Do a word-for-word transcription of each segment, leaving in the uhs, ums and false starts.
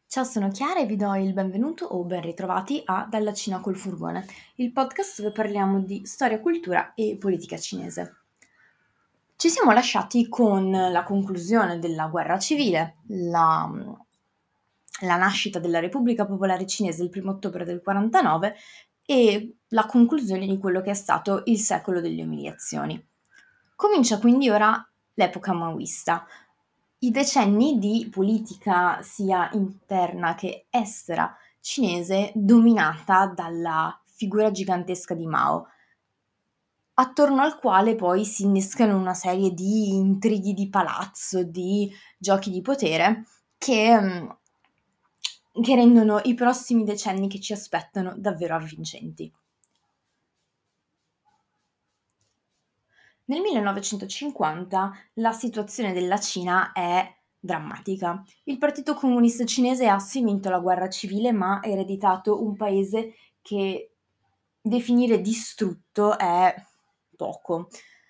Ciao, sono Chiara e vi do il benvenuto o ben ritrovati a Dalla Cina col furgone, il podcast dove parliamo di storia, cultura e politica cinese. Ci siamo lasciati con la conclusione della guerra civile, la, la nascita della Repubblica Popolare Cinese il primo ottobre del quarantanove e la conclusione di quello che è stato il secolo delle umiliazioni. Comincia quindi ora l'epoca maoista, i decenni di politica sia interna che estera cinese dominata dalla figura gigantesca di Mao, attorno al quale poi si innescano una serie di intrighi di palazzo, di giochi di potere che, mh, che rendono i prossimi decenni che ci aspettano davvero avvincenti. Nel millenovecentocinquanta la situazione della Cina è drammatica. Il Partito Comunista Cinese ha sì vinto la guerra civile, ma ha ereditato un paese che definire distrutto è poco.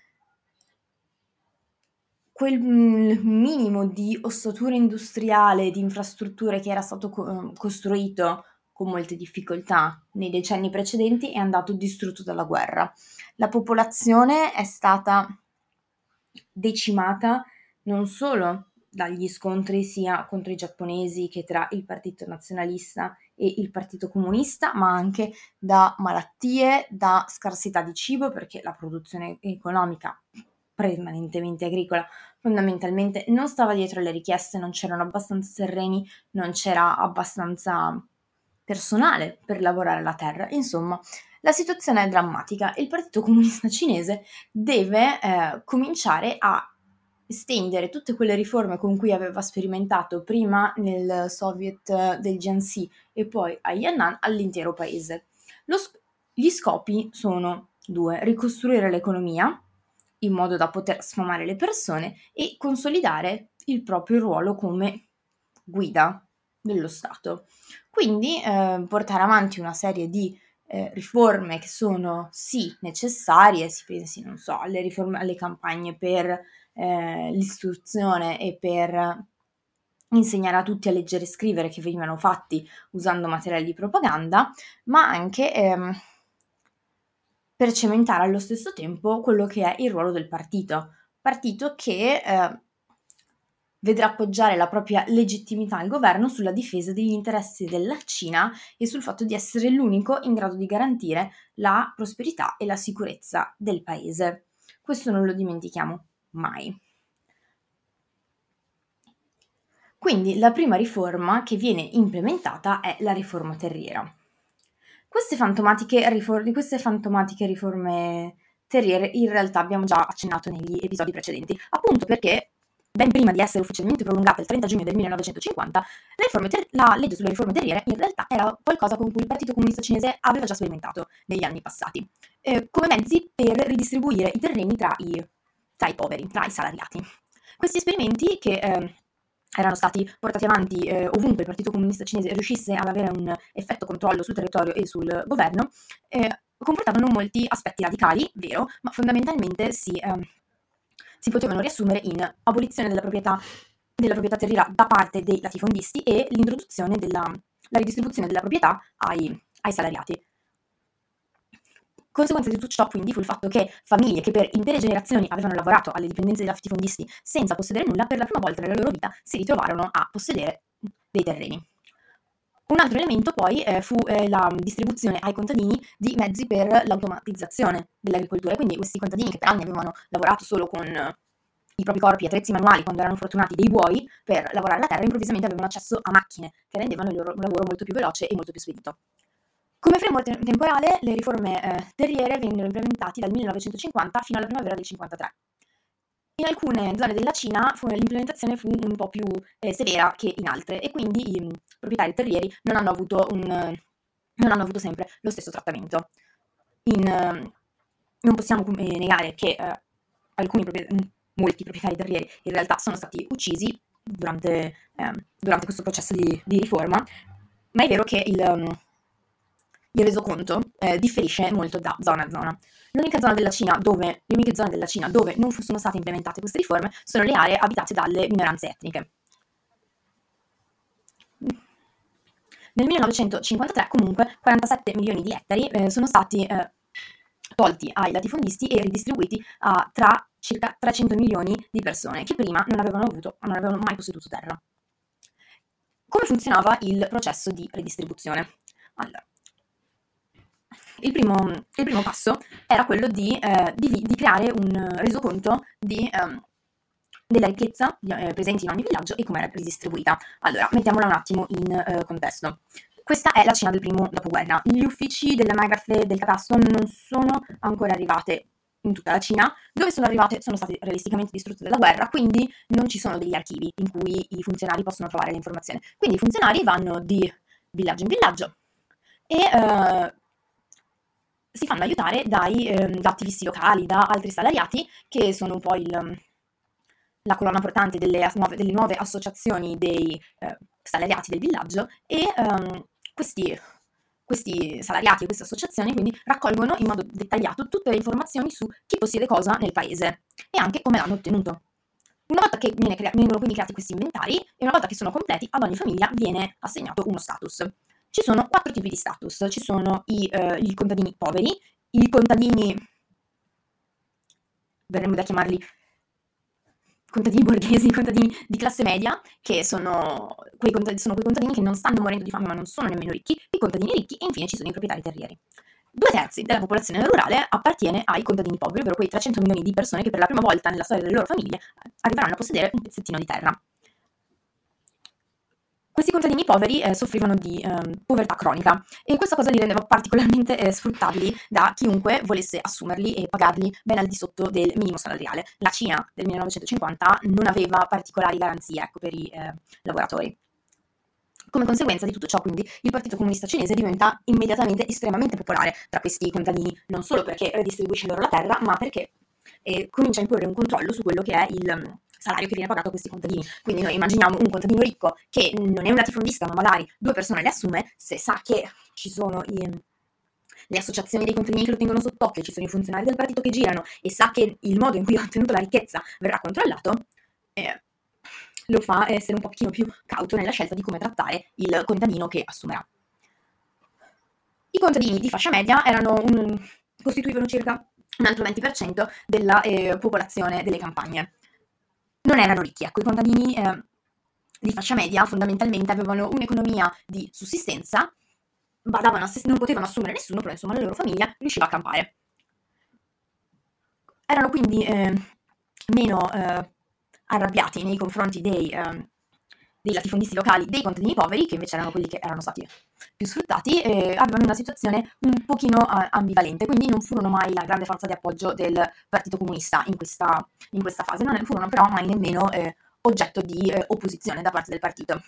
Quel mm, minimo di ossatura industriale, di infrastrutture che era stato co- costruito con molte difficoltà nei decenni precedenti è andato distrutto dalla guerra. La popolazione è stata decimata non solo dagli scontri sia contro i giapponesi che tra il partito nazionalista e il partito comunista, ma anche da malattie, da scarsità di cibo, perché la produzione economica prevalentemente agricola fondamentalmente non stava dietro alle richieste, non c'erano abbastanza terreni, non c'era abbastanza personale per lavorare la terra. Insomma, la situazione è drammatica e il Partito Comunista Cinese deve eh, cominciare a estendere tutte quelle riforme con cui aveva sperimentato prima nel Soviet del Jiangxi e poi a Yan'an all'intero paese. Lo, gli scopi sono due: ricostruire l'economia in modo da poter sfamare le persone e consolidare il proprio ruolo come guida dello Stato. Quindi eh, portare avanti una serie di eh, riforme che sono sì necessarie, si pensi, non so, alle riforme, alle campagne per eh, l'istruzione e per insegnare a tutti a leggere e scrivere che venivano fatti usando materiali di propaganda, ma anche ehm, per cementare allo stesso tempo quello che è il ruolo del partito, partito che eh, vedrà appoggiare la propria legittimità al governo sulla difesa degli interessi della Cina e sul fatto di essere l'unico in grado di garantire la prosperità e la sicurezza del paese. Questo non lo dimentichiamo mai. Quindi la prima riforma che viene implementata è la riforma terriera. Queste fantomatiche, rifor- queste fantomatiche riforme terriere in realtà abbiamo già accennato negli episodi precedenti, appunto perché ben prima di essere ufficialmente prolungata il trenta giugno del millenovecentocinquanta, la, riforme ter- la legge sulle riforme terriere in realtà era qualcosa con cui il Partito Comunista Cinese aveva già sperimentato negli anni passati, eh, come mezzi per ridistribuire i terreni tra i, tra i poveri, tra i salariati. Questi esperimenti che eh, erano stati portati avanti eh, ovunque il Partito Comunista Cinese riuscisse ad avere un effetto controllo sul territorio e sul governo, eh, comportavano molti aspetti radicali, vero, ma fondamentalmente si, eh, si potevano riassumere in abolizione della proprietà, della proprietà terriera da parte dei latifondisti e l'introduzione della la ridistribuzione della proprietà ai, ai salariati. Conseguenza di tutto ciò quindi fu il fatto che famiglie che per intere generazioni avevano lavorato alle dipendenze dei latifondisti senza possedere nulla, per la prima volta nella loro vita si ritrovarono a possedere dei terreni. Un altro elemento poi eh, fu eh, la distribuzione ai contadini di mezzi per l'automatizzazione dell'agricoltura, quindi questi contadini che per anni avevano lavorato solo con eh, i propri corpi e attrezzi manuali quando erano fortunati dei buoi per lavorare la terra, improvvisamente avevano accesso a macchine che rendevano il loro lavoro molto più veloce e molto più spedito. Come framework temporale, le riforme eh, terriere vennero implementati dal millenovecentocinquanta fino alla primavera del cinquantatré. In alcune zone della Cina fu, l'implementazione fu un po' più eh, severa che in altre e quindi i mh, proprietari terrieri non hanno avuto, un, non hanno avuto sempre lo stesso trattamento. In, eh, non possiamo eh, negare che eh, alcuni proprietari, molti proprietari terrieri in realtà sono stati uccisi durante, eh, durante questo processo di, di riforma, ma è vero che il, um, il resoconto eh, differisce molto da zona a zona. L'unica zona della Cina dove, le uniche zone della Cina dove non sono state implementate queste riforme sono le aree abitate dalle minoranze etniche. Nel millenovecentocinquantatré comunque quarantasette milioni di ettari eh, sono stati eh, tolti ai latifondisti e ridistribuiti a tra circa trecento milioni di persone che prima non avevano avuto, non avevano mai posseduto terra. Come funzionava il processo di redistribuzione? Allora, il primo, il primo passo era quello di, eh, di, di creare un resoconto di, ehm, della ricchezza eh, presente in ogni villaggio e come era ridistribuita. Allora, mettiamola un attimo in eh, contesto. Questa è la Cina del primo dopoguerra. Gli uffici dell'anagrafe del catasto non sono ancora arrivate in tutta la Cina. Dove sono arrivate sono state realisticamente distrutte dalla guerra, quindi non ci sono degli archivi in cui i funzionari possono trovare le informazioni. Quindi i funzionari vanno di villaggio in villaggio e eh, si fanno aiutare dai, eh, da attivisti locali, da altri salariati, che sono un po' il, la colonna portante delle nuove, delle nuove associazioni dei eh, salariati del villaggio e ehm, questi, questi salariati e queste associazioni quindi raccolgono in modo dettagliato tutte le informazioni su chi possiede cosa nel paese e anche come l'hanno ottenuto. Una volta che viene crea- vengono quindi creati questi inventari e una volta che sono completi, ad ogni famiglia viene assegnato uno status. Ci sono quattro tipi di status. Ci sono i, eh, i contadini poveri, i contadini, verremmo da chiamarli contadini borghesi, i contadini di classe media, che sono quei, contadini, sono quei contadini che non stanno morendo di fame ma non sono nemmeno ricchi, i contadini ricchi e infine ci sono i proprietari terrieri. Due terzi della popolazione rurale appartiene ai contadini poveri, ovvero quei trecento milioni di persone che per la prima volta nella storia delle loro famiglie arriveranno a possedere un pezzettino di terra. Questi contadini poveri eh, soffrivano di eh, povertà cronica e questa cosa li rendeva particolarmente eh, sfruttabili da chiunque volesse assumerli e pagarli ben al di sotto del minimo salariale. La Cina del millenovecentocinquanta non aveva particolari garanzie, ecco, per i eh, lavoratori. Come conseguenza di tutto ciò, quindi, il Partito Comunista Cinese diventa immediatamente estremamente popolare tra questi contadini, non solo perché redistribuisce loro la terra, ma perché eh, comincia a imporre un controllo su quello che è il um, salario che viene pagato a questi contadini. Quindi noi immaginiamo un contadino ricco che non è un latifondista, ma magari due persone le assume, se sa che ci sono i, le associazioni dei contadini che lo tengono sott'occhio, ci sono i funzionari del partito che girano e sa che il modo in cui ha ottenuto la ricchezza verrà controllato, eh, lo fa essere un pochino più cauto nella scelta di come trattare il contadino che assumerà. I contadini di fascia media erano un, costituivano circa un altro venti per cento della eh, popolazione delle campagne. Non erano ricchi, ecco, i contadini eh, di fascia media fondamentalmente avevano un'economia di sussistenza, badavano a se non potevano assumere nessuno, però insomma la loro famiglia riusciva a campare. Erano quindi eh, meno eh, arrabbiati nei confronti dei, eh, dei latifondisti locali, dei contadini poveri, che invece erano quelli che erano stati più sfruttati, e avevano una situazione un pochino eh, ambivalente, quindi non furono mai la grande forza di appoggio del Partito Comunista in questa, in questa fase, non furono però mai nemmeno eh, oggetto di eh, opposizione da parte del partito.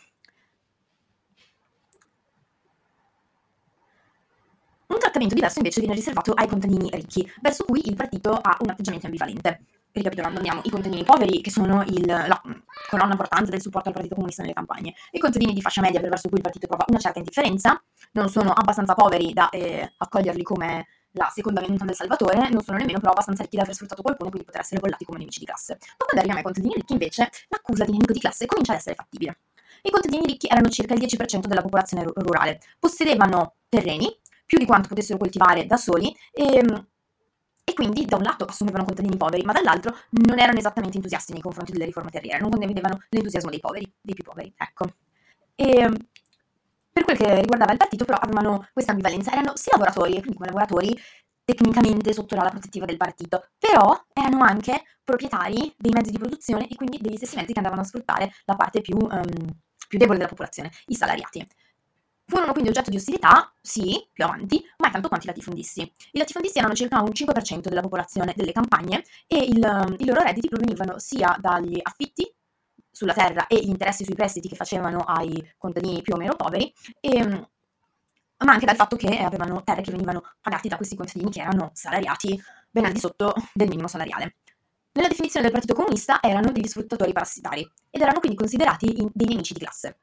Un trattamento diverso invece viene riservato ai contadini ricchi, verso cui il partito ha un atteggiamento ambivalente. Ricapitolando, abbiamo i contadini poveri, che sono il, la colonna portante del supporto al Partito Comunista nelle campagne, i contadini di fascia media, verso cui il partito prova una certa indifferenza, non sono abbastanza poveri da eh, accoglierli come la seconda venuta del Salvatore, non sono nemmeno però abbastanza ricchi da aver sfruttato qualcuno, quindi poter essere bollati come nemici di classe. Ma quando arriviamo ai contadini ricchi, invece, l'accusa di nemico di classe comincia ad essere fattibile. I contadini ricchi erano circa il dieci per cento della popolazione rurale, possedevano terreni, più di quanto potessero coltivare da soli, e, e quindi da un lato assumevano contadini poveri, ma dall'altro non erano esattamente entusiasti nei confronti delle riforme terriere, non condividevano l'entusiasmo dei poveri, dei più poveri, ecco. E per quel che riguardava il partito, però, avevano questa ambivalenza, erano sì lavoratori, e quindi come lavoratori tecnicamente sotto l'ala protettiva del partito, però erano anche proprietari dei mezzi di produzione e quindi degli stessi mezzi che andavano a sfruttare la parte più, um, più debole della popolazione, i salariati. Furono quindi oggetto di ostilità, sì, più avanti, mai tanto quanto i latifondisti. I latifondisti erano circa un cinque per cento della popolazione delle campagne e il, i loro redditi provenivano sia dagli affitti sulla terra e gli interessi sui prestiti che facevano ai contadini più o meno poveri, e, ma anche dal fatto che avevano terre che venivano pagate da questi contadini che erano salariati ben al di sotto del minimo salariale. Nella definizione del Partito Comunista erano degli sfruttatori parassitari ed erano quindi considerati in, dei nemici di classe.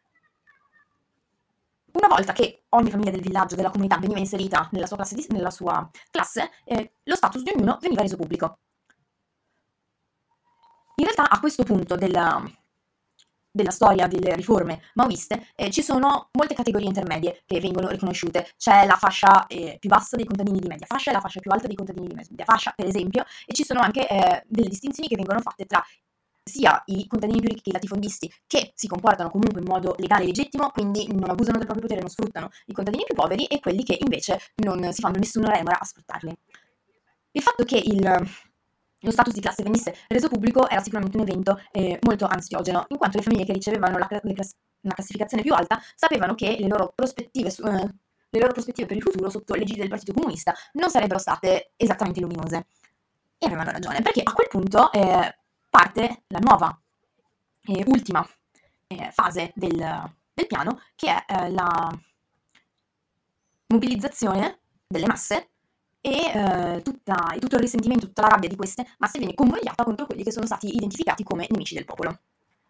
Una volta che ogni famiglia del villaggio, della comunità, veniva inserita nella sua classe, di, nella sua classe eh, lo status di ognuno veniva reso pubblico. In realtà a questo punto della, della storia delle riforme maoiste, eh, ci sono molte categorie intermedie che vengono riconosciute. C'è la fascia eh, più bassa dei contadini di media fascia e la fascia più alta dei contadini di media fascia, per esempio, e ci sono anche eh, delle distinzioni che vengono fatte tra sia i contadini più ricchi, i latifondisti, che si comportano comunque in modo legale e legittimo, quindi non abusano del proprio potere, non sfruttano i contadini più poveri, e quelli che invece non si fanno nessuna remora a sfruttarli. Il fatto che il, lo status di classe venisse reso pubblico era sicuramente un evento eh, molto ansiogeno, in quanto le famiglie che ricevevano la, la, la classificazione più alta sapevano che le loro prospettive su, eh, le loro prospettive per il futuro sotto l'egida del Partito Comunista non sarebbero state esattamente luminose. E avevano ragione, perché a quel punto eh, parte la nuova e ultima eh, fase del, del piano, che è eh, la mobilizzazione delle masse e eh, tutta, tutto il risentimento, tutta la rabbia di queste masse viene convogliata contro quelli che sono stati identificati come nemici del popolo.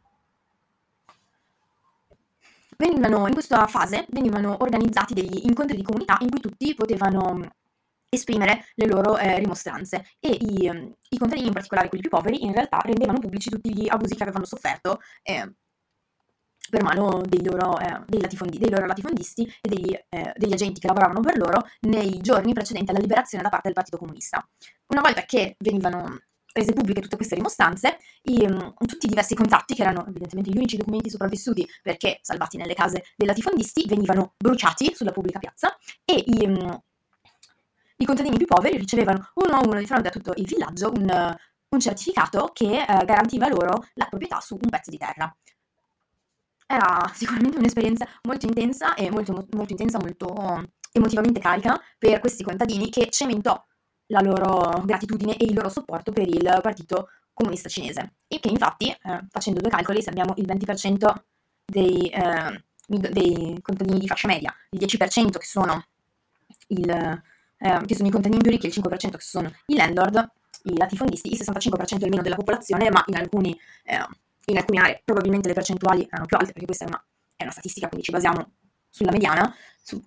Venivano, in questa fase venivano organizzati degli incontri di comunità in cui tutti potevano esprimere le loro eh, rimostranze, e i, i contadini, in particolare quelli più poveri, in realtà rendevano pubblici tutti gli abusi che avevano sofferto eh, per mano dei loro, eh, dei, latifondi, dei loro latifondisti e degli, eh, degli agenti che lavoravano per loro nei giorni precedenti alla liberazione da parte del Partito Comunista. Una volta che venivano rese pubbliche tutte queste rimostranze, i, um, tutti i diversi contatti, che erano evidentemente gli unici documenti sopravvissuti perché salvati nelle case dei latifondisti, venivano bruciati sulla pubblica piazza, e i, um, i contadini più poveri ricevevano uno a uno di fronte a tutto il villaggio un, un certificato che eh, garantiva loro la proprietà su un pezzo di terra. Era sicuramente un'esperienza molto intensa e molto, molto intensa, molto emotivamente carica per questi contadini, che cementò la loro gratitudine e il loro supporto per il Partito Comunista Cinese, e che infatti, eh, facendo due calcoli, se abbiamo il venti per cento dei, eh, dei contadini di fascia media, il dieci per cento che sono, il, eh, che sono i contadini più ricchi e il cinque per cento che sono i landlord, i latifondisti, il sessantacinque per cento almeno della popolazione, ma in alcuni eh, in alcune aree probabilmente le percentuali erano più alte, perché questa è una, è una statistica, quindi ci basiamo sulla mediana, su,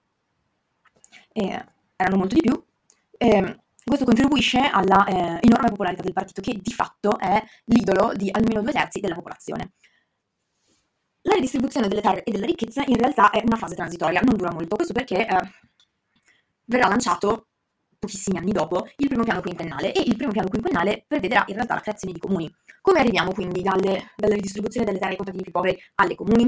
eh, erano molto di più. Eh, questo contribuisce alla eh, enorme popolarità del partito, che di fatto è l'idolo di almeno due terzi della popolazione. La ridistribuzione delle terre e della ricchezza in realtà è una fase transitoria, non dura molto, questo perché eh, verrà lanciato pochissimi anni dopo il primo piano quinquennale, e il primo piano quinquennale prevederà in realtà la creazione di comuni. Come arriviamo quindi dalle, dalla ridistribuzione delle terre ai contadini più poveri alle comuni?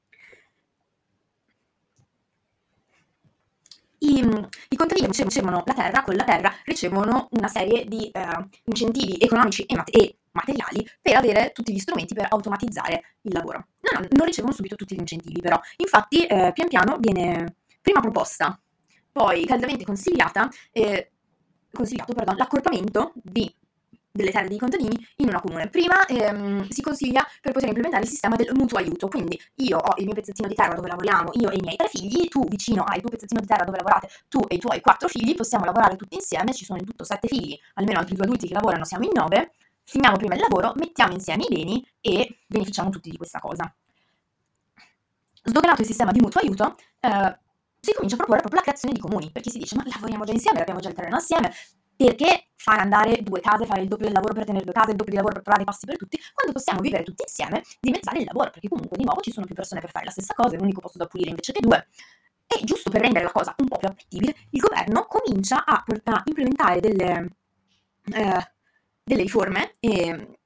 I, i contadini che ricevono la terra, con la terra ricevono una serie di eh, incentivi economici e, mat- e materiali per avere tutti gli strumenti per automatizzare il lavoro. Non, non ricevono subito tutti gli incentivi, però. Infatti, eh, pian piano viene prima proposta, poi caldamente consigliata, eh, consigliato pardon, l'accorpamento di, delle terre dei contadini in una comune. Prima ehm, si consiglia per poter implementare il sistema del mutuo aiuto, quindi io ho il mio pezzettino di terra dove lavoriamo, io e i miei tre figli, tu vicino hai il tuo pezzettino di terra dove lavorate tu e i tuoi quattro figli, possiamo lavorare tutti insieme, ci sono in tutto sette figli, almeno altri due adulti che lavorano, siamo in nove, finiamo prima il lavoro, mettiamo insieme i beni e beneficiamo tutti di questa cosa. Sdoganato il sistema di mutuo aiuto, eh, si comincia a proporre proprio la creazione di comuni, perché si dice: ma lavoriamo già insieme, abbiamo già il terreno assieme, perché fare andare due case, fare il doppio del lavoro per tenere due case, il doppio di lavoro per trovare i pasti per tutti, quando possiamo vivere tutti insieme, dimezzare il lavoro, perché comunque di nuovo ci sono più persone per fare la stessa cosa, è un unico posto da pulire invece che due. E giusto per rendere la cosa un po' più appetibile, il governo comincia a, a implementare delle, eh, delle riforme, e,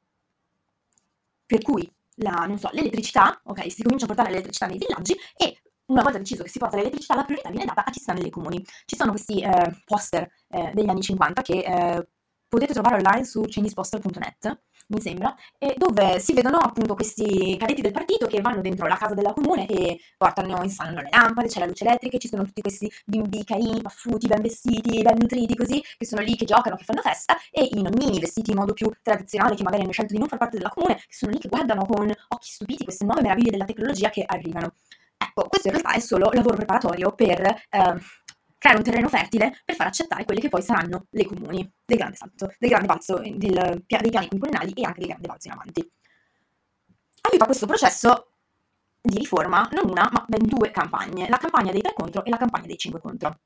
per cui la, non so, l'elettricità, ok, si comincia a portare l'elettricità nei villaggi, e una volta deciso che si porta l'elettricità, la priorità viene data a chi sta nei comuni. Ci sono questi eh, poster eh, degli anni cinquanta che eh, potete trovare online su chinese poster punto net, mi sembra, e dove si vedono appunto questi cadetti del partito che vanno dentro la casa della comune e portano, installano le lampade, c'è la luce elettrica, ci sono tutti questi bimbi carini, paffuti, ben vestiti, ben nutriti così, che sono lì, che giocano, che fanno festa, e i nonnini vestiti in modo più tradizionale, che magari hanno scelto di non far parte della comune, che sono lì che guardano con occhi stupiti queste nuove meraviglie della tecnologia che arrivano. Ecco, questo in realtà è solo lavoro preparatorio per eh, creare un terreno fertile per far accettare quelle che poi saranno le comuni del grande salto, del grande balzo, del, dei piani quinquennali e anche del grande balzo in avanti. Aiuta questo processo di riforma non una, ma ben due campagne, la campagna dei tre contro e la campagna dei cinque contro.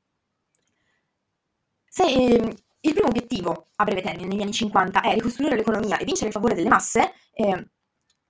Se eh, il primo obiettivo a breve termine negli anni cinquanta è ricostruire l'economia e vincere il favore delle masse, eh,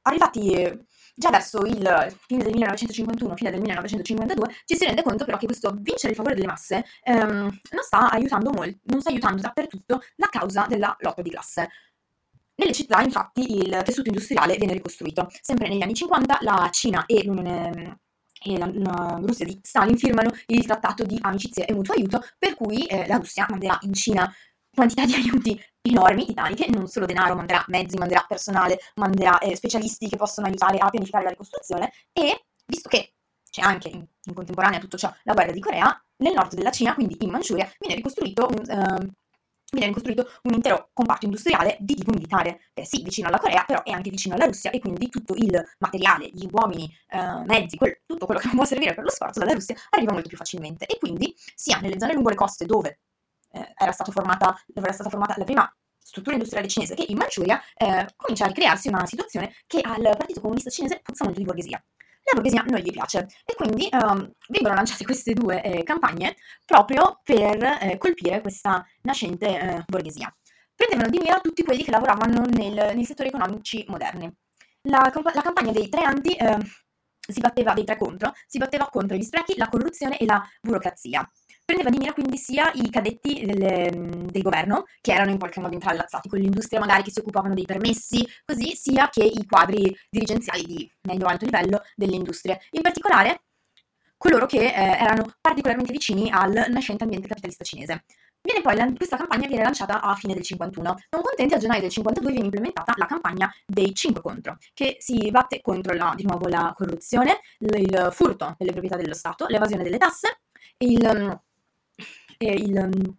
arrivati eh, già verso il fine del millenovecentocinquantuno, fine del millenovecentocinquantadue, ci si rende conto però che questo vincere il favore delle masse ehm, non sta aiutando molto, non sta aiutando dappertutto la causa della lotta di classe. Nelle città, infatti, il tessuto industriale viene ricostruito. Sempre negli anni cinquanta la Cina e l'Unione e la, la Russia di Stalin firmano il trattato di amicizia e mutuo aiuto, per cui eh, la Russia manderà in Cina quantità di aiuti enormi, titaniche, non solo denaro, manderà mezzi, manderà personale, manderà eh, specialisti che possono aiutare a pianificare la ricostruzione e, visto che c'è anche in, in contemporanea a tutto ciò la guerra di Corea, nel nord della Cina, quindi in Manciuria, viene ricostruito un, uh, viene ricostruito un intero comparto industriale di tipo militare, che è sì vicino alla Corea, però è anche vicino alla Russia e quindi tutto il materiale, gli uomini, uh, mezzi, quel, tutto quello che può servire per lo sforzo dalla Russia arriva molto più facilmente. E quindi sia nelle zone lungo le coste dove eh, era, stato formata, dove era stata formata la prima struttura industriale cinese che in Manciuria, eh, comincia a ricrearsi una situazione che al Partito Comunista Cinese puzza molto di borghesia. La borghesia non gli piace e quindi um, vengono lanciate queste due eh, campagne proprio per eh, colpire questa nascente eh, borghesia. Prendevano di mira tutti quelli che lavoravano nel, nei settori economici moderni. La, la campagna dei tre anti eh, si batteva dei tre contro, si batteva contro gli sprechi, la corruzione e la burocrazia. Prendeva di mira quindi sia i cadetti delle, del governo, che erano in qualche modo intrallazzati con l'industria, magari che si occupavano dei permessi, così, sia che i quadri dirigenziali di medio-alto livello delle industrie. In particolare, coloro che eh, erano particolarmente vicini al nascente ambiente capitalista cinese. Viene poi, questa campagna viene lanciata a fine del cinquantuno. Non contenti, a gennaio del cinquantadue viene implementata la campagna dei cinque contro, che si batte contro la, di nuovo la corruzione, il, il furto delle proprietà dello Stato, l'evasione delle tasse, il, il,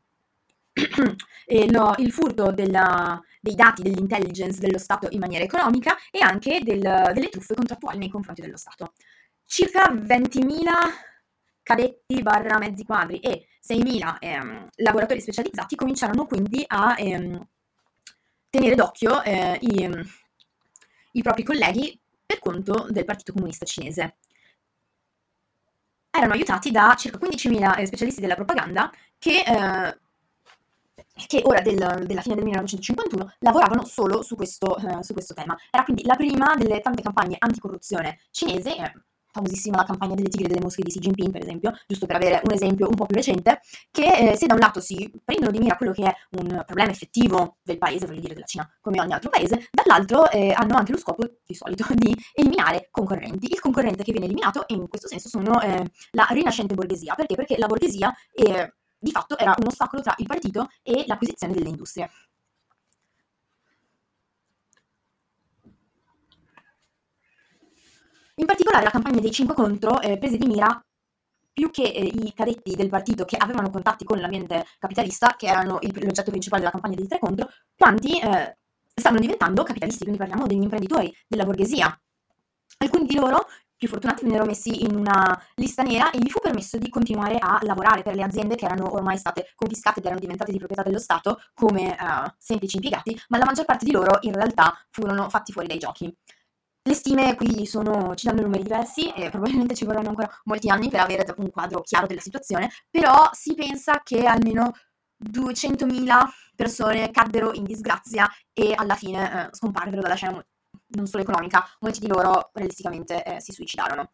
il, il furto della, dei dati dell'intelligence dello Stato in maniera economica e anche del, delle truffe contrattuali nei confronti dello Stato. Circa ventimila cadetti barra mezzi quadri e seimila ehm, lavoratori specializzati cominciarono quindi a ehm, tenere d'occhio eh, i, i propri colleghi per conto del Partito Comunista Cinese. Erano aiutati da circa quindicimila eh, specialisti della propaganda che, eh, che ora del, della fine del millenovecentocinquantuno lavoravano solo su questo, eh, su questo tema. Era quindi la prima delle tante campagne anticorruzione cinese, eh, famosissima la campagna delle tigre delle mosche di Xi Jinping, per esempio, giusto per avere un esempio un po' più recente, che eh, se da un lato si prendono di mira quello che è un problema effettivo del paese, voglio dire della Cina, come ogni altro paese, dall'altro eh, hanno anche lo scopo, di solito, di eliminare concorrenti. Il concorrente che viene eliminato, in questo senso, sono eh, la rinascente borghesia. Perché? Perché la borghesia eh, di fatto era un ostacolo tra il partito e l'acquisizione delle industrie. In particolare la campagna dei cinque contro eh, prese di mira più che eh, i cadetti del partito che avevano contatti con l'ambiente capitalista, che erano il, l'oggetto principale della campagna dei tre contro, quanti eh, stavano diventando capitalisti, quindi parliamo degli imprenditori, della borghesia. Alcuni di loro, più fortunati, vennero messi in una lista nera e gli fu permesso di continuare a lavorare per le aziende che erano ormai state confiscate ed erano diventate di proprietà dello Stato come uh, semplici impiegati, ma la maggior parte di loro in realtà furono fatti fuori dai giochi. Le stime qui sono, ci danno numeri diversi e probabilmente ci vorranno ancora molti anni per avere un quadro chiaro della situazione, però si pensa che almeno duecentomila persone caddero in disgrazia e alla fine eh, scomparvero dalla scena non solo economica, molti di loro realisticamente eh, si suicidarono.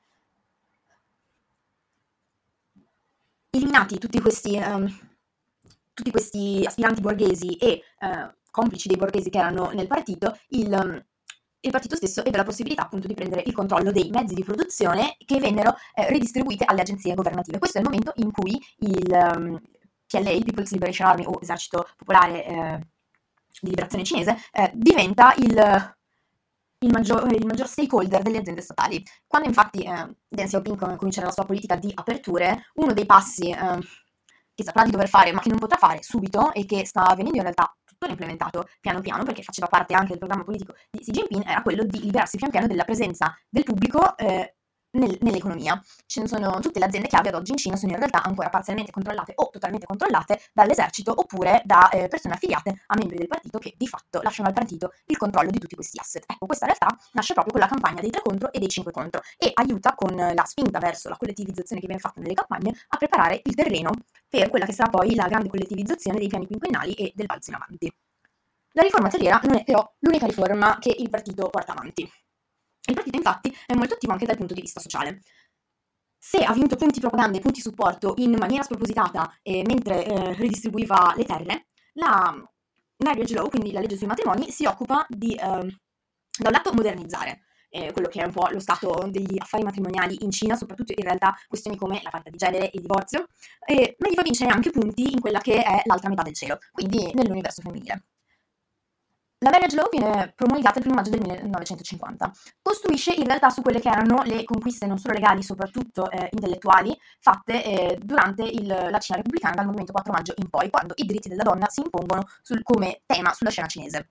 Eliminati tutti questi, um, tutti questi aspiranti borghesi e uh, complici dei borghesi che erano nel partito, il, um, il partito stesso ebbe la possibilità appunto di prendere il controllo dei mezzi di produzione che vennero eh, ridistribuite alle agenzie governative. Questo è il momento in cui il um, P L A, il People's Liberation Army o Esercito Popolare eh, di Liberazione Cinese, eh, diventa il il maggior, il maggior stakeholder delle aziende statali. Quando infatti eh, Deng Xiaoping comincerà la sua politica di aperture, uno dei passi eh, che saprà di dover fare ma che non potrà fare subito e che sta avvenendo in realtà tuttora implementato piano piano perché faceva parte anche del programma politico di Xi Jinping, era quello di liberarsi pian piano della presenza del pubblico eh, nel, nell'economia. Ce ne sono tutte le aziende chiave ad oggi in Cina sono in realtà ancora parzialmente controllate o totalmente controllate dall'esercito oppure da eh, persone affiliate a membri del partito che di fatto lasciano al partito il controllo di tutti questi asset. Ecco, questa realtà nasce proprio con la campagna dei tre contro e dei cinque contro e aiuta con la spinta verso la collettivizzazione che viene fatta nelle campagne a preparare il terreno per quella che sarà poi la grande collettivizzazione dei piani quinquennali e del balzo in avanti. La riforma terriera non è però l'unica riforma che il partito porta avanti. Il partito infatti è molto attivo anche dal punto di vista sociale. Se ha vinto punti propaganda e punti supporto in maniera spropositata eh, mentre eh, ridistribuiva le terre, la Marriage Law, quindi la legge sui matrimoni, si occupa di, eh, da un lato, modernizzare eh, quello che è un po' lo stato degli affari matrimoniali in Cina, soprattutto in realtà questioni come la parità di genere e il divorzio, e, ma gli fa vincere anche punti in quella che è l'altra metà del cielo, quindi nell'universo femminile. La Marriage Law viene promulgata il primo maggio del millenovecentocinquanta. Costruisce in realtà su quelle che erano le conquiste non solo legali, soprattutto eh, intellettuali, fatte eh, durante il, la Cina repubblicana dal movimento quattro maggio in poi, quando i diritti della donna si impongono sul, come tema sulla scena cinese.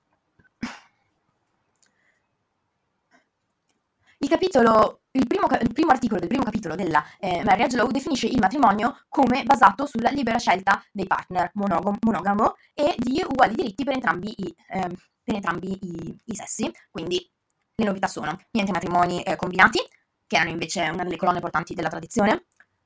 Il capitolo, il primo, il primo articolo del primo capitolo della eh, Marriage Law definisce il matrimonio come basato sulla libera scelta dei partner, monogamo, monogamo e di uguali diritti per entrambi i, eh, per entrambi i, i sessi. Quindi le novità sono niente matrimoni eh, combinati, che erano invece una delle colonne portanti della tradizione,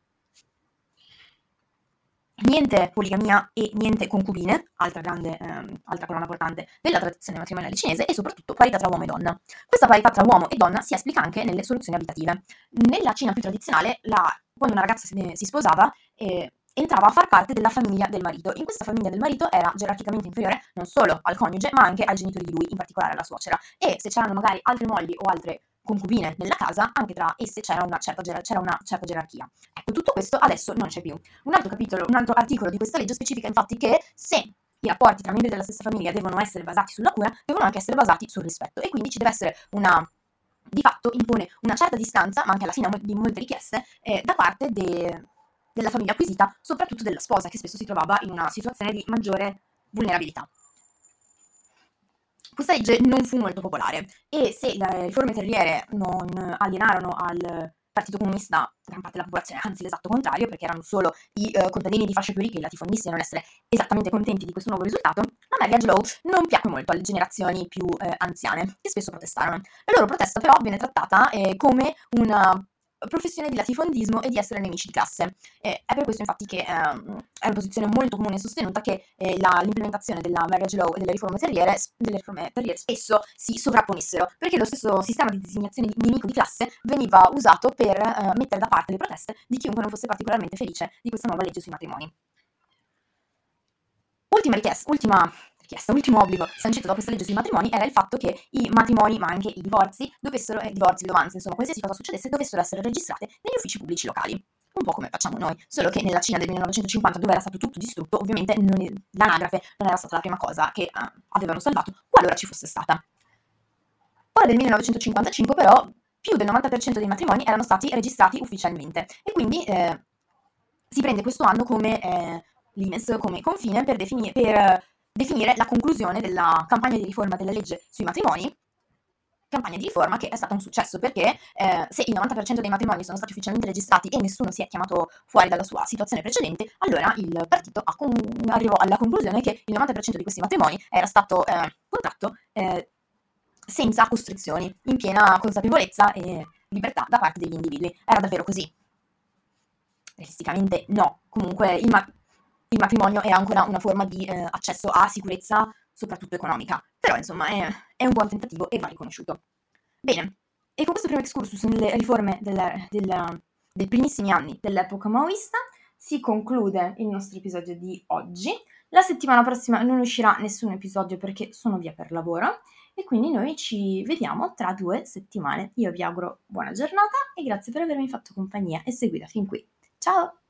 niente poligamia e niente concubine, altra grande, ehm, altra colonna portante della tradizione matrimoniale cinese, e soprattutto parità tra uomo e donna. Questa parità tra uomo e donna si esplica anche nelle soluzioni abitative. Nella Cina più tradizionale, la, quando una ragazza si, si sposava, eh, entrava a far parte della famiglia del marito. In questa famiglia del marito era gerarchicamente inferiore non solo al coniuge, ma anche ai genitori di lui, in particolare alla suocera. E se c'erano magari altre mogli o altre concubine nella casa, anche tra esse c'era una certa, c'era una certa gerarchia. Ecco, tutto questo adesso non c'è più. Un altro capitolo, un altro articolo di questa legge specifica infatti che se i rapporti tra membri della stessa famiglia devono essere basati sulla cura, devono anche essere basati sul rispetto, e quindi ci deve essere una, di fatto impone una certa distanza, ma anche alla fine di molte richieste, eh, da parte de, della famiglia acquisita, soprattutto della sposa, che spesso si trovava in una situazione di maggiore vulnerabilità. Questa legge non fu molto popolare e se le riforme terriere non alienarono al Partito Comunista gran parte della popolazione, anzi l'esatto contrario, perché erano solo i eh, contadini di fasce più ricche e i latifondisti a non essere esattamente contenti di questo nuovo risultato, la Marriage Law non piacque molto alle generazioni più eh, anziane, che spesso protestarono. La loro protesta però viene trattata eh, come una professione di latifondismo e di essere nemici di classe. Eh, è per questo infatti che ehm, è una posizione molto comune e sostenuta che eh, la, l'implementazione della Marriage Law e delle riforme terriere, delle riforme terriere spesso si sovrapponessero, perché lo stesso sistema di designazione di nemico di classe veniva usato per eh, mettere da parte le proteste di chiunque non fosse particolarmente felice di questa nuova legge sui matrimoni. Ultima richiesta, ultima richiesta, ultimo obbligo sancito da questa legge sui matrimoni era il fatto che i matrimoni, ma anche i divorzi, dovessero, eh, divorzi, vedovanze, insomma, qualsiasi cosa succedesse, dovessero essere registrate negli uffici pubblici locali. Un po' come facciamo noi, solo che nella Cina del millenovecentocinquanta, dove era stato tutto distrutto, ovviamente non è, l'anagrafe non era stata la prima cosa che eh, avevano salvato, qualora ci fosse stata. Ora del millenovecentocinquantacinque però più del novanta per cento dei matrimoni erano stati registrati ufficialmente e quindi eh, si prende questo anno come eh, limes, come confine per, defini- per definire la conclusione della campagna di riforma della legge sui matrimoni, campagna di riforma che è stata un successo perché eh, se il novanta per cento dei matrimoni sono stati ufficialmente registrati e nessuno si è chiamato fuori dalla sua situazione precedente, allora il partito con- arrivò alla conclusione che il novanta per cento di questi matrimoni era stato eh, contratto eh, senza costrizioni, in piena consapevolezza e libertà da parte degli individui. Era davvero così? Realisticamente no. Comunque il, ma- il matrimonio è ancora una forma di eh, accesso a sicurezza, soprattutto economica. Però insomma è, è un buon tentativo e va riconosciuto. Bene, e con questo primo excursus nelle riforme del, del, dei primissimi anni dell'epoca maoista si conclude il nostro episodio di oggi. La settimana prossima non uscirà nessun episodio perché sono via per lavoro e quindi noi ci vediamo tra due settimane. Io vi auguro buona giornata e grazie per avermi fatto compagnia e seguita fin qui. Ciao!